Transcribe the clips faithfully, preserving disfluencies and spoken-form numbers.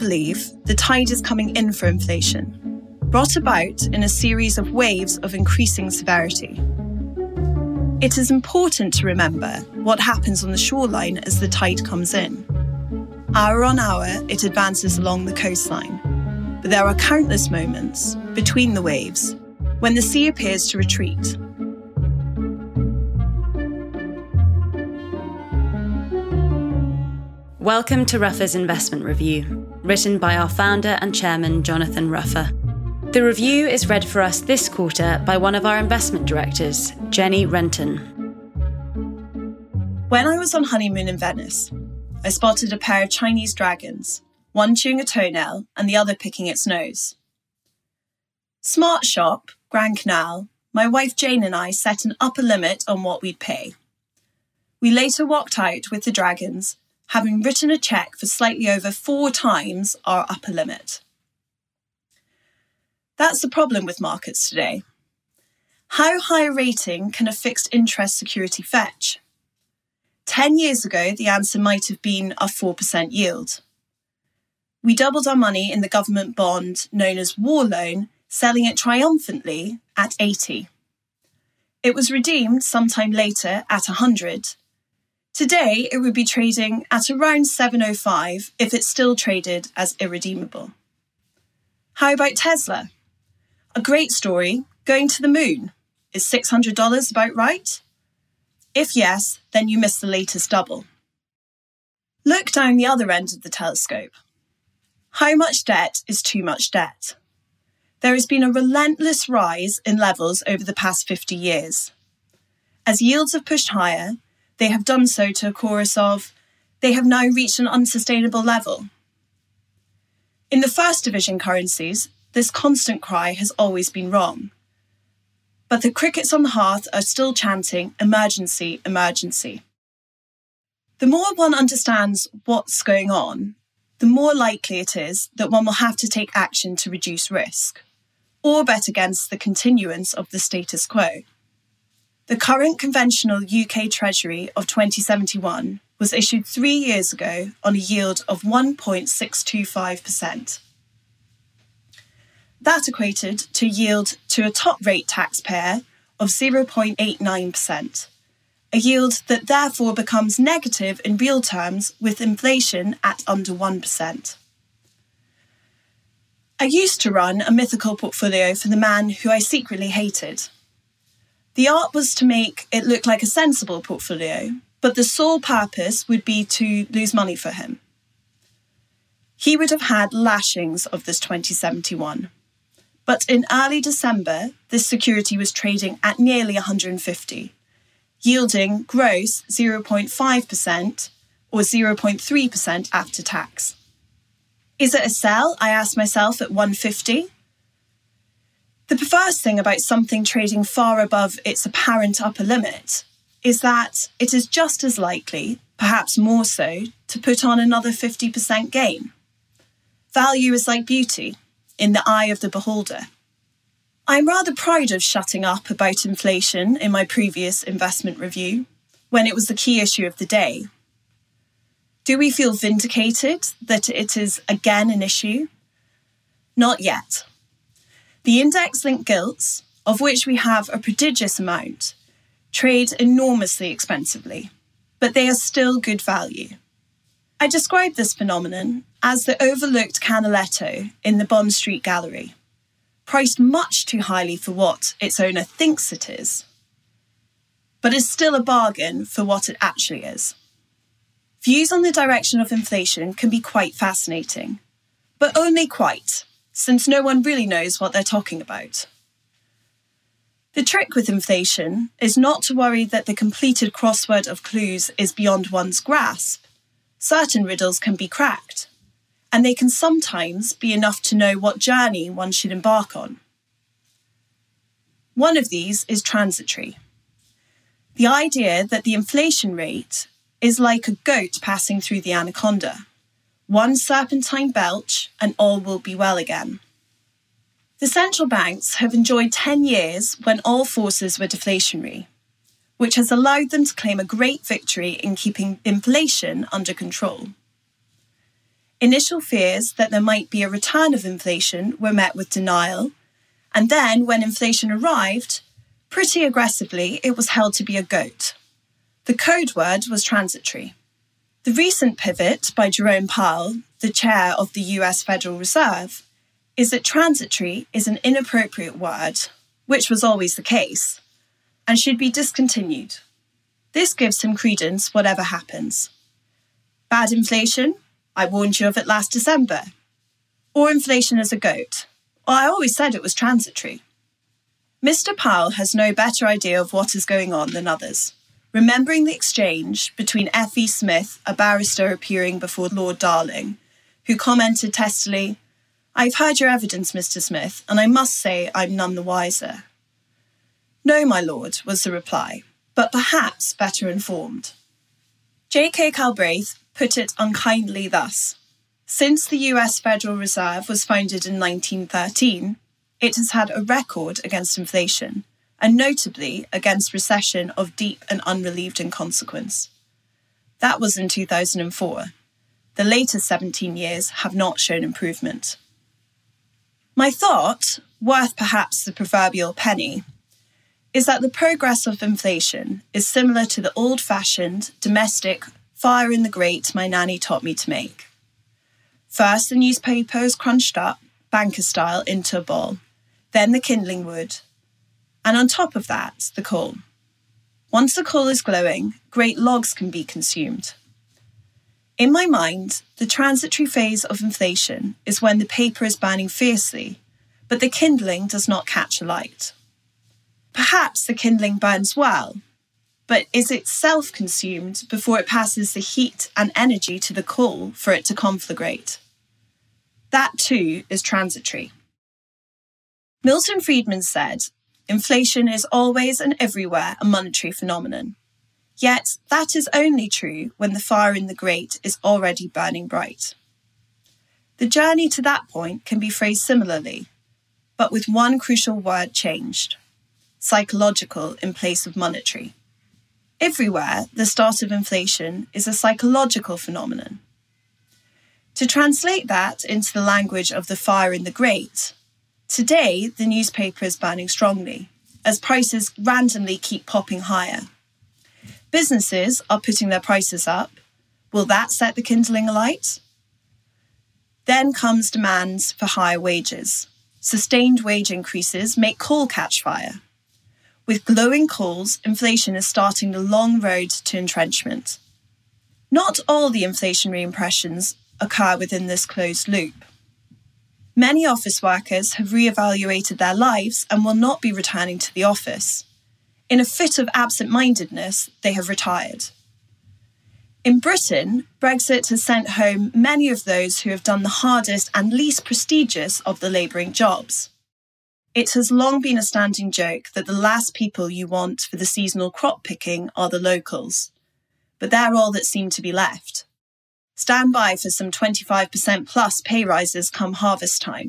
believe the tide is coming in for inflation, brought about in a series of waves of increasing severity. It is important to remember what happens on the shoreline as the tide comes in. Hour on hour, it advances along the coastline, but there are countless moments between the waves when the sea appears to retreat. Welcome to Ruffer's Investment Review, written by our founder and chairman, Jonathan Ruffer. The review is read for us this quarter by one of our investment directors, Jenny Renton. When I was on honeymoon in Venice, I spotted a pair of Chinese dragons, one chewing a toenail and the other picking its nose. Smart Shop, Grand Canal, my wife Jane and I set an upper limit on what we'd pay. We later walked out with the dragons, having written a cheque for slightly over four times our upper limit. That's the problem with markets today. How high a rating can a fixed interest security fetch? Ten years ago, the answer might have been a four percent yield. We doubled our money in the government bond known as War Loan, selling it triumphantly at eighty. It was redeemed sometime later at one hundred. Today, it would be trading at around seven oh five if it's still traded as irredeemable. How about Tesla? A great story, going to the moon. Is six hundred dollars about right? If yes, then you missed the latest double. Look down the other end of the telescope. How much debt is too much debt? There has been a relentless rise in levels over the past fifty years. As yields have pushed higher, they have done so to a chorus of, they have now reached an unsustainable level. In the first division currencies, this constant cry has always been wrong. But the crickets on the hearth are still chanting, emergency, emergency. The more one understands what's going on, the more likely it is that one will have to take action to reduce risk, or bet against the continuance of the status quo. The current conventional U K Treasury of twenty seventy-one was issued three years ago on a yield of one point six two five percent. That equated to yield to a top-rate taxpayer of zero point eight nine percent, a yield that therefore becomes negative in real terms with inflation at under one percent. I used to run a mythical portfolio for the man who I secretly hated. The art was to make it look like a sensible portfolio, but the sole purpose would be to lose money for him. He would have had lashings of this twenty seventy-one. But in early December, this security was trading at nearly one hundred fifty, yielding gross zero point five percent or zero point three percent after tax. Is it a sell, I asked myself, at one hundred fifty? The perverse thing about something trading far above its apparent upper limit is that it is just as likely, perhaps more so, to put on another fifty percent gain. Value is like beauty, in the eye of the beholder. I'm rather proud of shutting up about inflation in my previous investment review, when it was the key issue of the day. Do we feel vindicated that it is again an issue? Not yet. The index-linked gilts, of which we have a prodigious amount, trade enormously expensively, but they are still good value. I describe this phenomenon as the overlooked Canaletto in the Bond Street Gallery, priced much too highly for what its owner thinks it is, but is still a bargain for what it actually is. Views on the direction of inflation can be quite fascinating, but only quite, since no one really knows what they're talking about. The trick with inflation is not to worry that the completed crossword of clues is beyond one's grasp. Certain riddles can be cracked, and they can sometimes be enough to know what journey one should embark on. One of these is transitory. The idea that the inflation rate is like a goat passing through the anaconda. One serpentine belch and all will be well again. The central banks have enjoyed ten years when all forces were deflationary, which has allowed them to claim a great victory in keeping inflation under control. Initial fears that there might be a return of inflation were met with denial, and then when inflation arrived, pretty aggressively it was held to be a goat. The code word was transitory. The recent pivot by Jerome Powell, the chair of the U S Federal Reserve, is that transitory is an inappropriate word, which was always the case, and should be discontinued. This gives him credence whatever happens. Bad inflation? I warned you of it last December. Or inflation as a goat? Well, I always said it was transitory. Mister Powell has no better idea of what is going on than others. Remembering the exchange between F E Smith, a barrister appearing before Lord Darling, who commented testily, "I've heard your evidence, Mister Smith, and I must say I'm none the wiser." "No, my lord," was the reply, "but perhaps better informed." J K Galbraith put it unkindly thus: since the U S Federal Reserve was founded in nineteen thirteen, it has had a record against inflation, and notably against recession of deep and unrelieved in consequence. That was in two thousand four. The latest seventeen years have not shown improvement. My thought, worth perhaps the proverbial penny, is that the progress of inflation is similar to the old-fashioned, domestic fire in the grate my nanny taught me to make. First, the newspaper is crunched up, banker style, into a ball, then the kindling wood, and on top of that, the coal. Once the coal is glowing, great logs can be consumed. In my mind, the transitory phase of inflation is when the paper is burning fiercely, but the kindling does not catch alight. Perhaps the kindling burns well, but is it self-consumed before it passes the heat and energy to the coal for it to conflagrate? That too is transitory. Milton Friedman said, "Inflation is always and everywhere a monetary phenomenon. Yet that is only true when the fire in the grate is already burning bright." The journey to that point can be phrased similarly, but with one crucial word changed: psychological in place of monetary. Everywhere, the start of inflation is a psychological phenomenon. To translate that into the language of the fire in the grate, today the newspaper is burning strongly, as prices randomly keep popping higher. Businesses are putting their prices up. Will that set the kindling alight? Then comes demands for higher wages. Sustained wage increases make coal catch fire. With glowing coals, inflation is starting the long road to entrenchment. Not all the inflationary impressions occur within this closed loop. Many office workers have re-evaluated their lives and will not be returning to the office. In a fit of absent-mindedness, they have retired. In Britain, Brexit has sent home many of those who have done the hardest and least prestigious of the labouring jobs. It has long been a standing joke that the last people you want for the seasonal crop picking are the locals, but they're all that seem to be left. Stand by for some twenty-five percent plus pay rises come harvest time.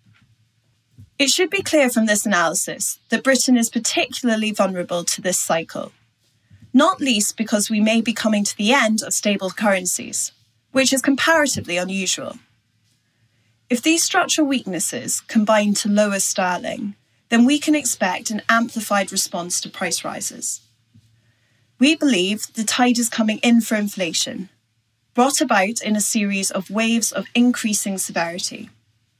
It should be clear from this analysis that Britain is particularly vulnerable to this cycle, not least because we may be coming to the end of stable currencies, which is comparatively unusual. If these structural weaknesses combine to lower sterling, then we can expect an amplified response to price rises. We believe the tide is coming in for inflation, brought about in a series of waves of increasing severity.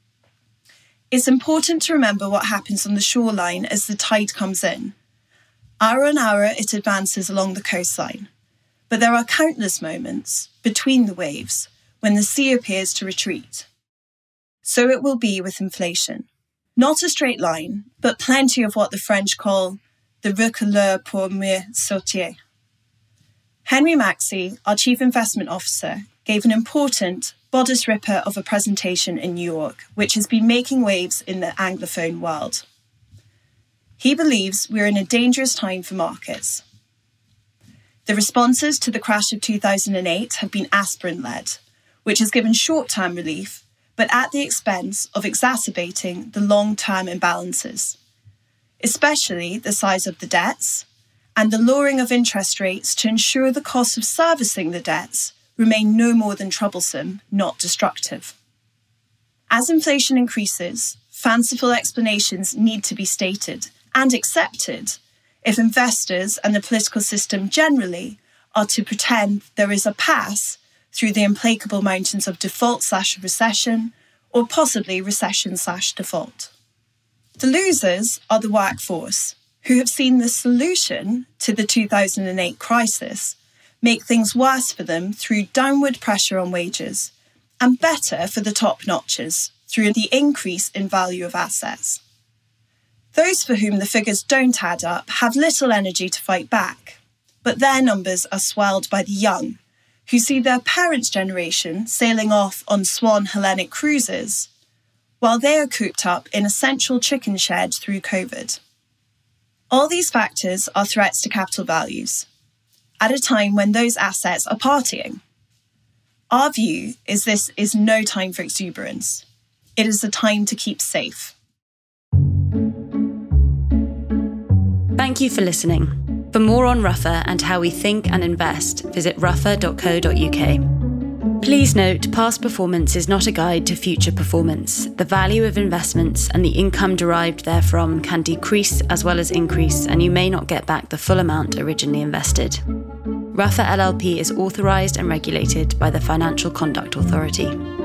It's important to remember what happens on the shoreline as the tide comes in. Hour on hour it advances along the coastline, but there are countless moments between the waves when the sea appears to retreat. So it will be with inflation. Not a straight line, but plenty of what the French call the reculeur pour mieux sauter. Henry Maxey, our Chief Investment Officer, gave an important bodice ripper of a presentation in New York, which has been making waves in the Anglophone world. He believes we're in a dangerous time for markets. The responses to the crash of two thousand eight have been aspirin-led, which has given short-term relief, but at the expense of exacerbating the long-term imbalances, especially the size of the debts and the lowering of interest rates to ensure the cost of servicing the debts remain no more than troublesome, not destructive. As inflation increases, fanciful explanations need to be stated and accepted if investors and the political system generally are to pretend there is a pass through the implacable mountains of default slash recession, or possibly recession slash default. The losers are the workforce, who have seen the solution to the two thousand eight crisis make things worse for them through downward pressure on wages, and better for the top notches through the increase in value of assets. Those for whom the figures don't add up have little energy to fight back, but their numbers are swelled by the young, who see their parents' generation sailing off on swan Hellenic cruises, while they are cooped up in a central chicken shed through COVID. All these factors are threats to capital values, at a time when those assets are partying. Our view is this is no time for exuberance. It is a time to keep safe. Thank you for listening. For more on Ruffer and how we think and invest, visit ruffer dot co dot uk. Please note, past performance is not a guide to future performance. The value of investments and the income derived therefrom can decrease as well as increase, and you may not get back the full amount originally invested. Ruffer L L P is authorised and regulated by the Financial Conduct Authority.